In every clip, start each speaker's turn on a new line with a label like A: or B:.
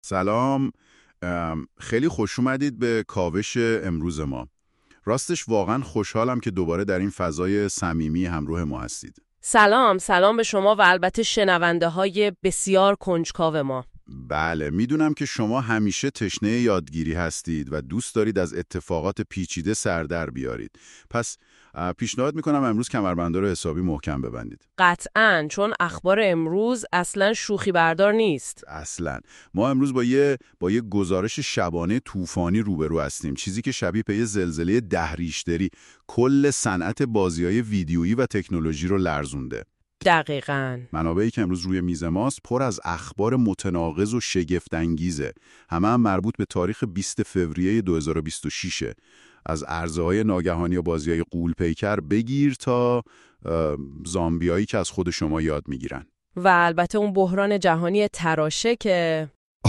A: سلام. خیلی خوش اومدید به کاوش امروز ما. راستش واقعا خوشحالم که دوباره در این فضای صمیمی همراه ما هستید.
B: سلام به شما و البته شنونده های بسیار کنجکاو ما.
A: بله، میدونم که شما همیشه تشنه یادگیری هستید و دوست دارید از اتفاقات پیچیده سر در بیارید. پس پیشنهاد میکنم امروز کمربندا رو حسابی محکم ببندید.
B: قطعاً، چون اخبار امروز اصلاً شوخی بردار نیست.
A: اصلاً. ما امروز با یه گزارش شبانه طوفانی روبرو هستیم، چیزی که شبیه به یه زلزله 10 ریشتری کل صنعت بازی‌های ویدیویی و تکنولوژی رو لرزونده.
B: دقیقاً.
A: منابعی که امروز روی میز ماست پر از اخبار متناقض و شگفت‌انگیزه. همه مربوط به تاریخ 20 فوریه 2026. از عرضه‌های ناگهانی و بازی‌های غول‌پیکر بگیر تا زامبیایی که از خود شما یاد میگیرن.
B: و البته اون بحران جهانی تراشه که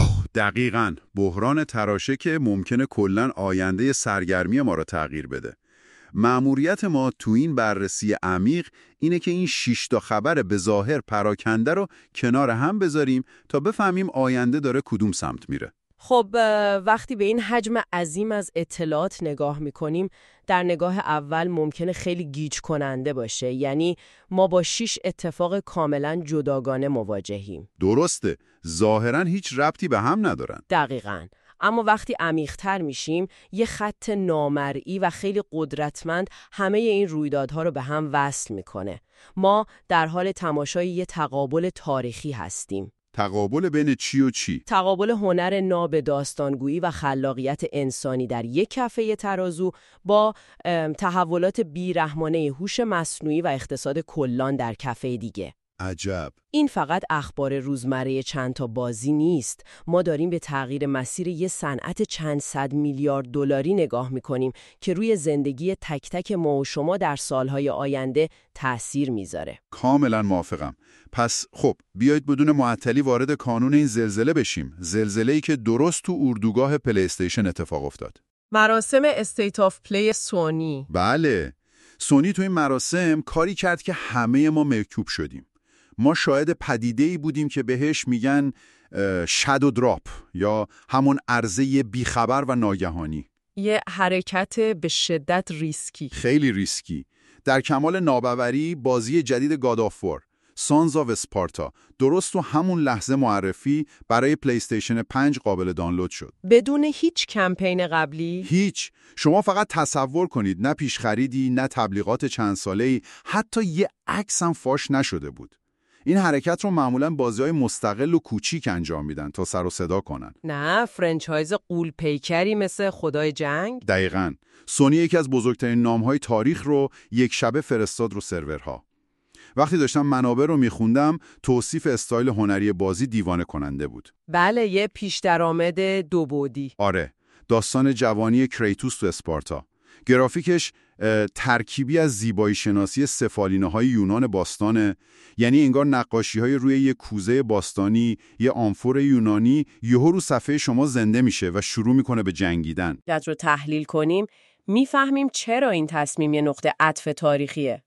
A: دقیقاً، بحران تراشه که ممکنه کلاً آینده سرگرمی ما رو تغییر بده. مأموریت ما تو این بررسی عمیق اینه که این 6 تا خبر به ظاهر پراکنده رو کنار هم بذاریم تا بفهمیم آینده داره کدوم سمت میره.
B: خب وقتی به این حجم عظیم از اطلاعات نگاه میکنیم، در نگاه اول ممکنه خیلی گیج کننده باشه. یعنی ما با 6 اتفاق کاملا جداگانه مواجهیم.
A: درسته، ظاهراً هیچ ربطی به هم ندارن.
B: دقیقاً. اما وقتی عمیق‌تر میشیم، یه خط نامرئی و خیلی قدرتمند همه این رویدادها رو به هم وصل میکنه. ما در حال تماشای یه تقابل تاریخی هستیم.
A: تقابل بین چی و چی؟
B: تقابل هنر ناب داستانگویی و خلاقیت انسانی در یک کفه ترازو با تحولات بی‌رحمانه هوش مصنوعی و اقتصاد کلان در کفه دیگه.
A: عجب.
B: این فقط اخبار روزمره چند تا بازی نیست. ما داریم به تغییر مسیر یه صنعت چند صد میلیارد دلاری نگاه میکنیم که روی زندگی تک تک ما و شما در سالهای آینده تأثیر میذاره.
A: کاملا موافقم. پس خب بیایید بدون معطلی وارد کانون این زلزله بشیم. زلزله‌ای که درست تو اردوگاه پلی استیشن اتفاق افتاد.
B: مراسم استیت آف پلی سونی.
A: بله. سونی تو این مراسم کاری کرد که همه ما مرکوب شدیم. ما شاهد پدیده‌ای بودیم که بهش میگن شادو دراپ یا همون عرضه بیخبر و ناگهانی.
B: یه حرکت به شدت ریسکی.
A: خیلی ریسکی. در کمال ناباوری بازی جدید گاد آف وار، سانز آف اسپارتا، درست تو همون لحظه معرفی برای پلی استیشن 5 قابل دانلود شد.
B: بدون هیچ کمپین قبلی؟
A: هیچ. شما فقط تصور کنید، نه پیش خریدی، نه تبلیغات چند ساله‌ای، حتی یه عکس هم فاش نشده بود. این حرکت رو معمولاً بازی‌های مستقل و کوچیک انجام میدن تا سر و صدا کنن.
B: نه، فرانچایز غول‌پیکری مثل خدای جنگ؟
A: دقیقاً. سونی یکی از بزرگترین نام‌های تاریخ رو یک شبه فرستاد رو سرورها. وقتی داشتم منابع رو میخوندم، توصیف استایل هنری بازی دیوانه کننده بود.
B: بله، یه پیش درآمد دو بعدی.
A: آره، داستان جوانی کریتوس تو اسپارتا. گرافیکش ترکیبی از زیبایی شناسی سفالینه‌های یونان باستانه، یعنی انگار نقاشی‌های روی یه کوزه باستانی، یه آمفور یونانی یهو رو صفحه شما زنده میشه و شروع میکنه به جنگیدن.
B: اگه رو تحلیل کنیم، میفهمیم چرا این تصمیم یه نقطه عطف تاریخیه.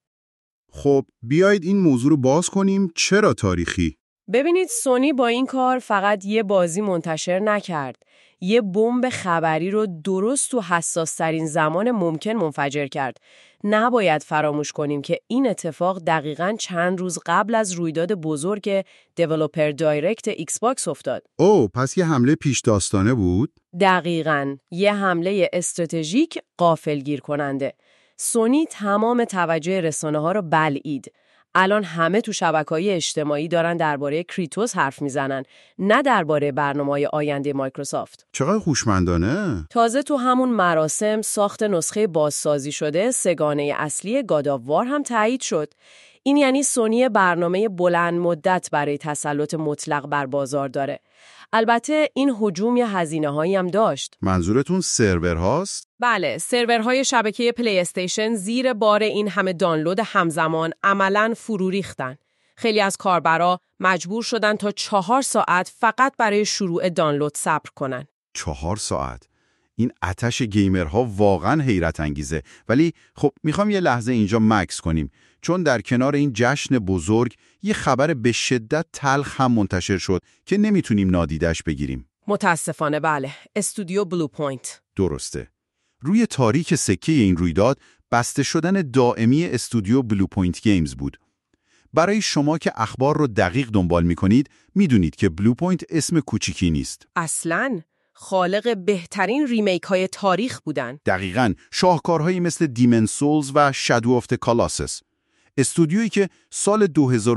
A: خب بیایید این موضوع رو باز کنیم. چرا تاریخی؟
B: ببینید، سونی با این کار فقط یه بازی منتشر نکرد. یه بمب خبری رو درست تو حساس‌ترین زمان ممکن منفجر کرد. نباید فراموش کنیم که این اتفاق دقیقاً چند روز قبل از رویداد بزرگ دیولپر دایرکت ایکس باکس افتاد.
A: پس یه حمله پیش داستانه بود؟
B: دقیقاً، یه حمله استراتژیک غافلگیر کننده. سونی تمام توجه رسانه‌ها رو بلعید. الان همه تو شبکه‌های اجتماعی دارن درباره کریتوس حرف میزنن، نه درباره برنامه‌های آینده مایکروسافت.
A: چقدر هوشمندانه.
B: تازه تو همون مراسم ساخت نسخه بازسازی شده سگانه اصلی گاد آف وار هم تایید شد. این یعنی سونی برنامه بلند مدت برای تسلط مطلق بر بازار داره. البته این هجوم یه هزینه‌هایی هم داشت.
A: منظورتون سرورهاست؟
B: بله، سرورهای شبکه پلی استیشن زیر بار این همه دانلود همزمان عملاً فرو ریختن. خیلی از کاربرا مجبور شدن تا 4 ساعت فقط برای شروع دانلود صبر کنن.
A: 4 ساعت؟ این آتش گیمرها واقعا حیرت انگیزه. ولی خب میخوام یه لحظه اینجا مکس کنیم، چون در کنار این جشن بزرگ یه خبر به شدت تلخ هم منتشر شد که نمیتونیم نادیدش بگیریم.
B: متاسفانه بله. استودیو بلو پوینت.
A: درسته. روی تاریک سکه این رویداد بسته شدن دائمی استودیو بلو پوینت گیمز بود. برای شما که اخبار رو دقیق دنبال می‌کنید، می‌دونید که بلو پوینت اسم کوچیکی نیست.
B: اصلاً خالق بهترین ریمیک های تاریخ بودن.
A: دقیقاً شاهکارهایی مثل دیمن سولز و شادو آف د کالاسس. استودیویی که سال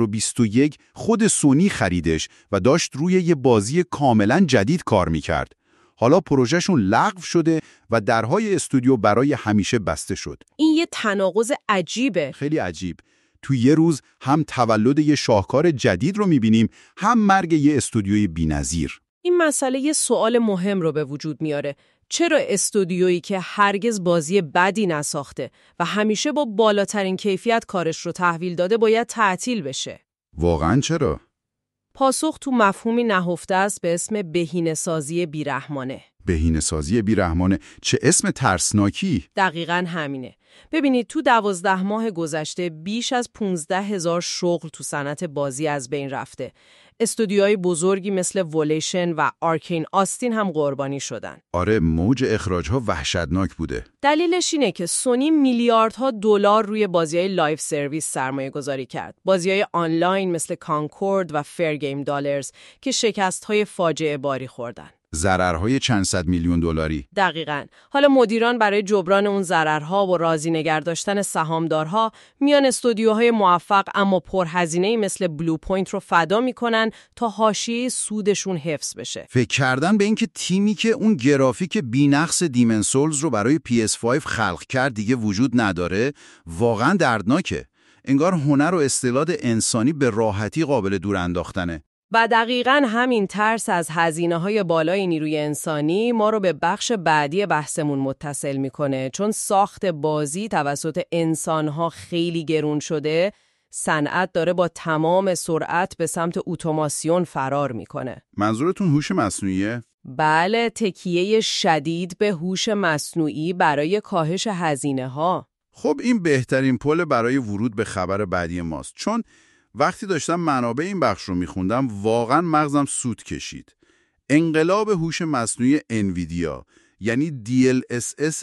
A: 2021 خود سونی خریدش و داشت روی یه بازی کاملاً جدید کار می‌کرد. حالا پروژهشون لغو شده و درهای استودیو برای همیشه بسته شد.
B: این یه تناقض عجیبه.
A: خیلی عجیب. تو یه روز هم تولد یه شاهکار جدید رو می‌بینیم، هم مرگ یه استودیوی بی‌نظیر.
B: این مسئله یه سوال مهم رو به وجود میاره. چرا استودیویی که هرگز بازی بدی نساخته و همیشه با بالاترین کیفیت کارش رو تحویل داده باید تعطیل بشه؟
A: واقعاً چرا؟
B: پاسخ تو مفهومی نهفته است به اسم بهینه‌سازی بیرحمانه.
A: بهینه‌سازی بیرحمانه، چه اسم ترسناکی!
B: دقیقاً همینه. ببینید تو 12 ماه گذشته بیش از 15,000 شغل تو صنعت بازی از بین رفته. استودیوهای بزرگی مثل وولیشن و آرکین آستین هم قربانی شدن.
A: آره، موج اخراج‌ها وحشتناک بوده.
B: دلیلش اینه که سونی میلیاردها دلار روی بازی‌های لایف سرویس سرمایه گذاری کرد. بازی‌های آنلاین مثل کانکورد و فیر گیم دالرز که شکست‌های فاجعه باری خوردن.
A: ضررهای چند صد میلیون دلاری.
B: دقیقاً. حالا مدیران برای جبران اون ضررها و راضی نگه داشتن سهامدارها میان استودیوهای موفق اما پرهزینه‌ای مثل بلو پوینت رو فدا میکنن تا حاشیه سودشون حفظ بشه.
A: فکر کردن به اینکه تیمی که اون گرافیک بی‌نقص دیمن سولز رو برای PS5 خلق کرد دیگه وجود نداره، واقعاً دردناکه. انگار هنر و استعداد انسانی به راحتی قابل دور انداختنه.
B: و دقیقاً همین ترس از هزینه‌های بالای نیروی انسانی ما رو به بخش بعدی بحثمون متصل میکنه، چون ساخت بازی توسط انسان‌ها خیلی گرون شده. صنعت داره با تمام سرعت به سمت اتوماسیون فرار میکنه.
A: منظورتون هوش مصنوعیه؟
B: بله، تکیه شدید به هوش مصنوعی برای کاهش هزینه‌ها.
A: خب این بهترین پل برای ورود به خبر بعدی ماست، چون وقتی داشتم منابع این بخش رو میخوندم واقعا مغزم سود کشید. انقلاب هوش مصنوعی انویدیا، یعنی DLSS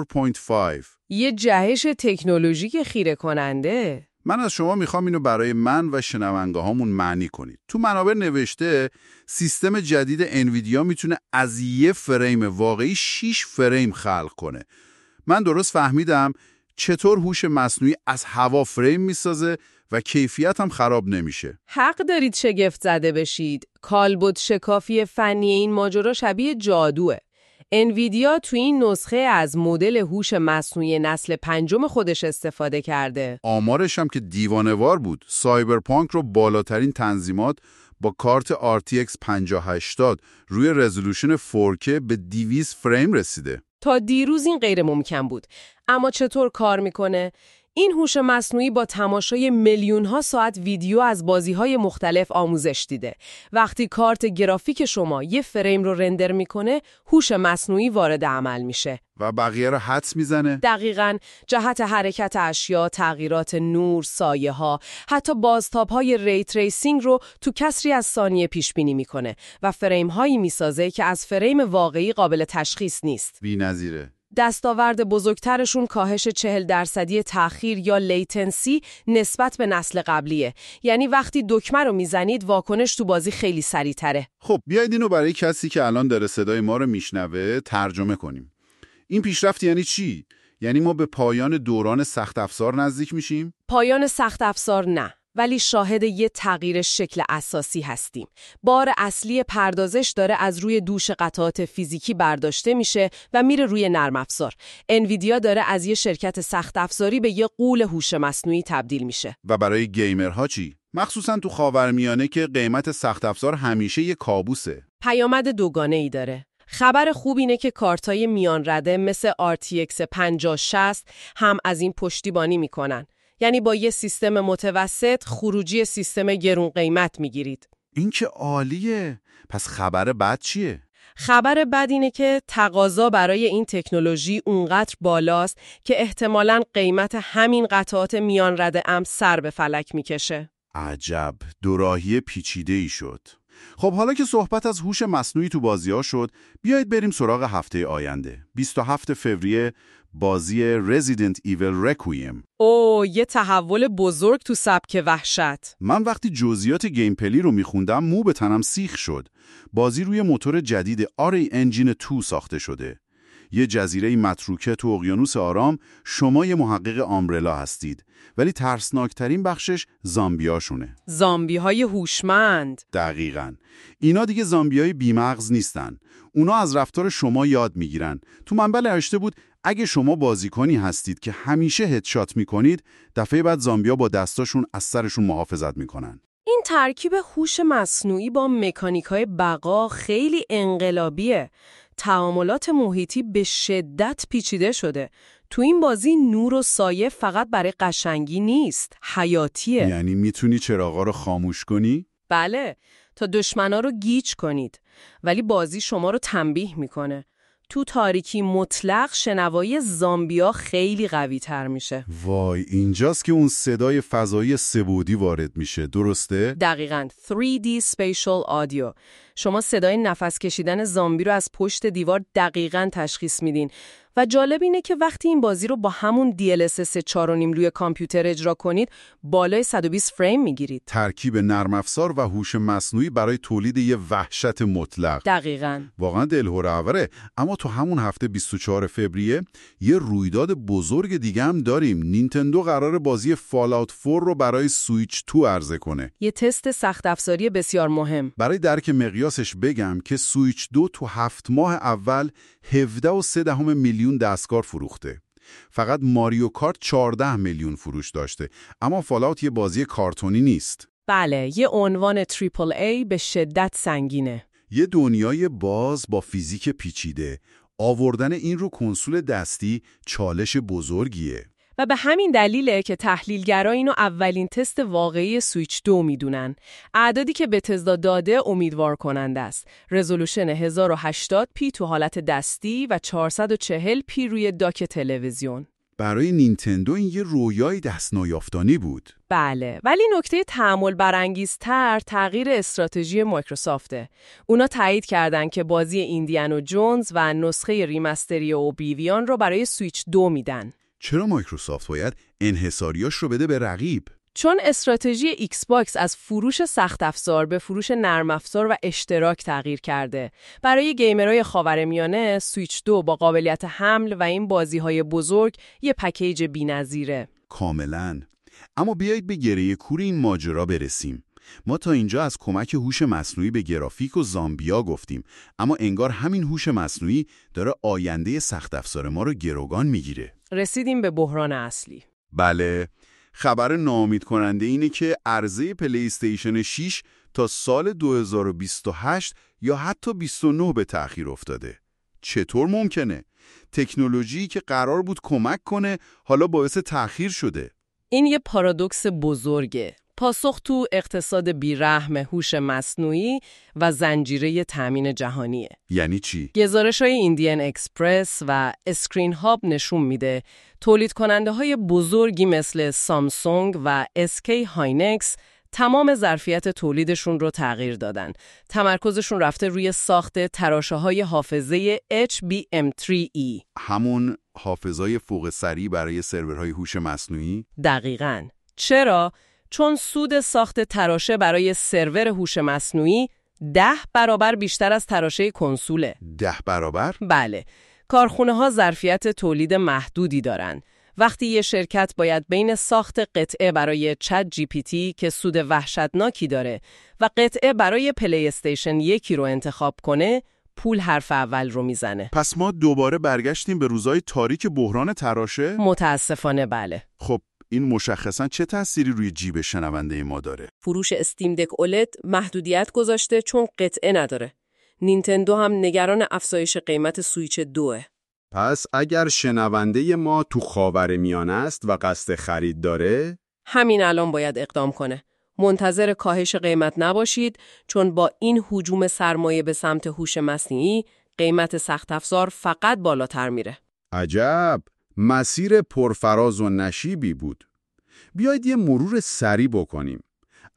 A: 4.5،
B: یه جهش تکنولوژیک خیره کننده.
A: من از شما میخوام اینو برای من و شنونده هامون معنی کنید. تو منابع نوشته سیستم جدید انویدیا میتونه از یه فریم واقعی 6 فریم خلق کنه. من درست فهمیدم چطور هوش مصنوعی از هوا فریم میسازه و کیفیت هم خراب نمیشه؟
B: حق دارید شگفت زده بشید. کالبد شکافی فنی این ماجرا شبیه جادوه. انویدیا تو این نسخه از مدل هوش مصنوعی نسل 5 خودش استفاده کرده.
A: آمارش هم که دیوانه‌وار بود. سایبرپانک رو بالاترین تنظیمات با کارت RTX 5080 روی رزولوشن 4K به 200 فریم رسیده.
B: تا دیروز این غیر ممکن بود. اما چطور کار میکنه؟ این هوش مصنوعی با تماشای میلیون‌ها ساعت ویدیو از بازی‌های مختلف آموزش دیده. وقتی کارت گرافیک شما یه فریم رو رندر میکنه، هوش مصنوعی وارد عمل میشه.
A: و بقیه رو حدس میزنه؟
B: دقیقاً. جهت حرکت اشیا، تغییرات نور، سایه‌ها، حتی بازتاب‌های ری تریسینگ رو تو کسری از ثانیه پیش بینی میکنه و فریم‌هایی میسازه که از فریم واقعی قابل تشخیص نیست.
A: بی‌نظیره.
B: دستاورد بزرگترشون کاهش 40% تأخیر یا لیتنسی نسبت به نسل قبلیه. یعنی وقتی دکمه رو میزنید واکنش تو بازی خیلی سریع‌تره.
A: خب بیایید اینو برای کسی که الان داره صدای ما رو میشنوه ترجمه کنیم. این پیشرفت یعنی چی؟ یعنی ما به پایان دوران سخت افزار نزدیک میشیم؟
B: پایان سخت افزار نه، ولی شاهد یه تغییر شکل اساسی هستیم. بار اصلی پردازش داره از روی دوش قطعات فیزیکی برداشته میشه و میره روی نرم افزار. انویدیا داره از یه شرکت سخت افزاری به یه غول هوش مصنوعی تبدیل میشه.
A: و برای گیمرها چی؟ مخصوصاً تو خاورمیانه که قیمت سخت افزار همیشه یه کابوسه.
B: پیامد دوگانه‌ای داره. خبر خوب اینه که کارتای میان رده مثل RTX 5060 هم از این پشتیبانی میکنن. یعنی با یه سیستم متوسط خروجی سیستم گرون قیمت میگیرید.
A: این که عالیه. پس خبر بد چیه؟
B: خبر بد اینه که تقاضا برای این تکنولوژی اونقدر بالاست که احتمالاً قیمت همین قطعات میان رده سر به فلک میکشه.
A: عجب، دوراهی پیچیده‌ای شد. خب حالا که صحبت از هوش مصنوعی تو بازی‌ها شد، بیایید بریم سراغ هفته آینده. 27 فوریه بازی Resident Evil Requiem.
B: یه تحول بزرگ تو سبک وحشت.
A: من وقتی جزئیات گیم پلی رو میخوندم مو به تنم سیخ شد. بازی روی موتور جدید آری انجین 2 ساخته شده. یه جزیره متروکه تو اقیانوس آرام، شما یه محقق آمبرلا هستید، ولی ترسناکترین بخشش زامبیاشونه.
B: زامبی‌های هوشمند.
A: دقیقاً. اینا دیگه زامبیای بیمغز نیستن. اونا از رفتار شما یاد میگیرن. تو منبع نوشته بود اگه شما بازیکنی هستید که همیشه هدشات میکنید، دفعه بعد زامبیا با دستاشون از سرشون محافظت میکنن.
B: این ترکیب هوش مصنوعی با مکانیک‌های بقا خیلی انقلابیه. تعاملات محیطی به شدت پیچیده شده. تو این بازی نور و سایه فقط برای قشنگی نیست، حیاتیه.
A: یعنی میتونی چراغا رو خاموش کنی؟
B: بله، تا دشمنا رو گیج کنید. ولی بازی شما رو تنبیه میکنه. تو تاریکی مطلق شنوایی زامبیا خیلی قوی تر میشه.
A: وای، اینجاست که اون صدای فضایی سه‌بعدی وارد میشه، درسته؟
B: دقیقاً 3D Spatial Audio. شما صدای نفس کشیدن زامبی رو از پشت دیوار دقیقاً تشخیص میدین. و جالب اینه که وقتی این بازی رو با همون DLSS 4.5 روی کامپیوتر اجرا کنید، بالای 120 فریم میگیرید.
A: ترکیب نرم افزار و هوش مصنوعی برای تولید یه وحشت مطلق.
B: دقیقاً.
A: واقعا دلهره‌آوره. اما تو همون هفته 24 فوریه یه رویداد بزرگ دیگه هم داریم. نینتندو قراره بازی فال‌آوت 4 رو برای سویچ 2 عرضه کنه.
B: یه تست سخت افزاری بسیار مهم.
A: برای درک مقیاسش بگم که سویچ 2 تو 7 ماه اول 17.3 میلیون دستگاه فروخته. فقط ماریو کارت 14 میلیون فروش داشته. اما فال‌آوت یه بازی کارتونی نیست.
B: بله، یه عنوان تریپل ای به شدت سنگینه.
A: یه دنیای باز با فیزیک پیچیده. آوردن این رو کنسول دستی چالش بزرگیه.
B: و به همین دلیله که تحلیلگرا اینو اولین تست واقعی سویچ 2 میدونن. اعدادی که بتزدا داده امیدوار کننده است. رزولوشن 1080p تو حالت دستی و 440p روی داک تلویزیون.
A: برای نینتندو این یه رویای دست نیافتنی بود.
B: بله، ولی نکته تأمل برانگیزتر تغییر استراتژی مایکروسافته. اونا تایید کردن که بازی ایندیانا جونز و نسخه ریمستری اوبلیویون رو برای سویچ 2 میدن.
A: چرا مایکروسافت باید انحصاریاش رو بده به رقیب؟
B: چون استراتژی ایکس باکس از فروش سخت افزار به فروش نرم افزار و اشتراک تغییر کرده. برای گیمرهای خاورمیانه سویچ 2 با قابلیت حمل و این بازی‌های بزرگ یه پکیج بی‌نظیره.
A: کاملاً. اما بیایید به گره کور این ماجرا برسیم. ما تا اینجا از کمک هوش مصنوعی به گرافیک و زامبیا گفتیم، اما انگار همین هوش مصنوعی داره آینده سخت افزار ما رو گروگان میگیره.
B: رسیدیم به بحران اصلی.
A: بله، خبر ناامید کننده اینه که عرضه پلی استیشن 6 تا سال 2028 یا حتی 29 به تأخیر افتاده. چطور ممکنه؟ تکنولوژی که قرار بود کمک کنه حالا باعث تأخیر شده.
B: این یه پارادوکس بزرگه. پاسخ تو اقتصاد بیرحم هوش مصنوعی و زنجیره تامین جهانیه.
A: یعنی چی؟
B: گزارش‌های ایندین اکسپرس و اسکرین هاب نشون میده تولید کننده های بزرگی مثل سامسونگ و اسکی هاینکس تمام ظرفیت تولیدشون رو تغییر دادن. تمرکزشون رفته روی ساخت تراشه‌های حافظه HBM3E.
A: همون حافظه‌های فوق سریع برای سرورهای هوش مصنوعی؟
B: دقیقاً. چرا؟ چون سود ساخت تراشه برای سرور هوش مصنوعی 10 برابر بیشتر از تراشه کنسوله.
A: 10 برابر؟
B: بله. کارخونه‌ها ظرفیت تولید محدودی دارن. وقتی یه شرکت باید بین ساخت قطعه برای چت جی پی تی که سود وحشتناکی داره و قطعه برای پلی استیشن 1 رو انتخاب کنه، پول حرف اول رو میزنه.
A: پس ما دوباره برگشتیم به روزای تاریک بحران تراشه؟
B: متاسفانه بله.
A: خب این مشخصاً چه تأثیری روی جیب شنونده ما داره؟
B: فروش استیم دک اولد محدودیت گذاشته چون قطعه نداره. نینتندو هم نگران افزایش قیمت سویچ 2.
A: پس اگر شنونده ما تو خاورمیانه است و قصد خرید داره،
B: همین الان باید اقدام کنه. منتظر کاهش قیمت نباشید، چون با این هجوم سرمایه به سمت هوش مصنوعی قیمت سخت افزار فقط بالاتر میره.
A: عجب، مسیر پرفراز و نشیبی بود. بیایید یه مرور سریع بکنیم.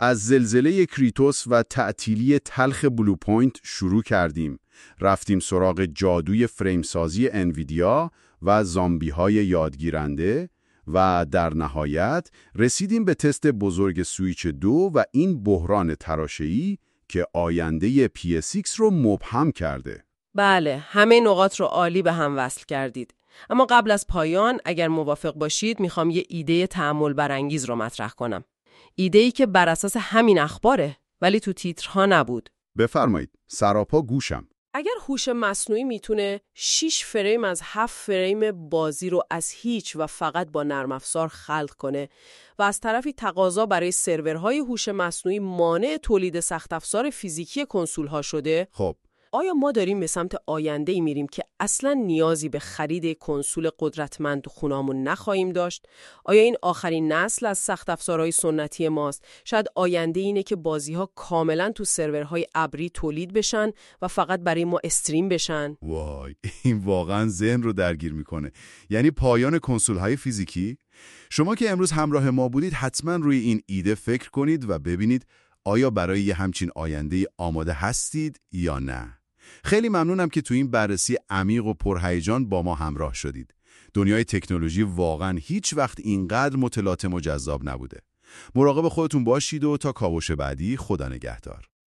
A: از زلزله کریتوس و تعطیلی تلخ بلو پوینت شروع کردیم. رفتیم سراغ جادوی فریمسازی انویدیا و زامبی‌های یادگیرنده و در نهایت رسیدیم به تست بزرگ سویچ 2 و این بحران تراشه‌ای که آینده PS6 رو مبهم کرده.
B: بله، همه نقاط رو عالی به هم وصل کردید. اما قبل از پایان، اگر موافق باشید، میخوام یه ایده تأمل برانگیز رو مطرح کنم. ایده‌ای که بر اساس همین اخباره، ولی تو تیترها نبود.
A: بفرمایید، سراپا گوشم.
B: اگر هوش مصنوعی میتونه 6 فریم از 7 فریم بازی رو از هیچ و فقط با نرم افزار خلق کنه و از طرفی تقاضا برای سرورهای هوش مصنوعی مانع تولید سخت افزار فیزیکی کنسول‌ها شده،
A: خب
B: آیا ما داریم به سمت آینده‌ای میریم که اصلاً نیازی به خرید کنسول قدرتمند تو خونه‌مون نخواهیم داشت؟ آیا این آخرین نسل از سخت افزارهای سنتی ماست؟ شاید آینده اینه که بازی‌ها کاملاً تو سرورهای ابری تولید بشن و فقط برای ما استریم بشن؟
A: وای، این واقعا ذهن رو درگیر میکنه. یعنی پایان کنسول‌های فیزیکی؟ شما که امروز همراه ما بودید حتما روی این ایده فکر کنید و ببینید آیا برای یه همچین آینده آماده هستید یا نه. خیلی ممنونم که تو این بررسی عمیق و پرهیجان با ما همراه شدید. دنیای تکنولوژی واقعا هیچ وقت اینقدر متلاطم و جذاب نبوده. مراقب خودتون باشید و تا کاوش بعدی، خدا نگهدار.